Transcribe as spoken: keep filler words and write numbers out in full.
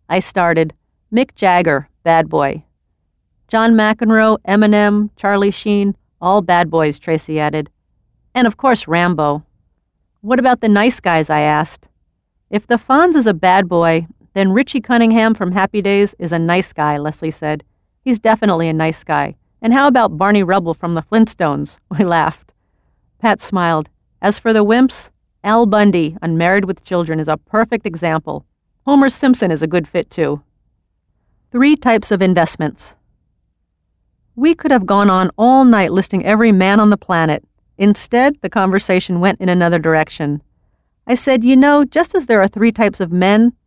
I started. Mick Jagger, bad boy. John McEnroe, Eminem, Charlie Sheen, all bad boys, Tracy added. And of course Rambo. What about the nice guys, I asked. If the Fonz is a bad boy, then Richie Cunningham from Happy Days is a nice guy, Leslie said. He's definitely a nice guy. And how about Barney Rubble from the Flintstones? We laughed. Pat smiled. As for the wimps, Al Bundy, unmarried with children, is a perfect example. Homer Simpson is a good fit, too. Three types of investments. We could have gone on all night listing every man on the planet. Instead, the conversation went in another direction. I said, you know, just as there are three types of men,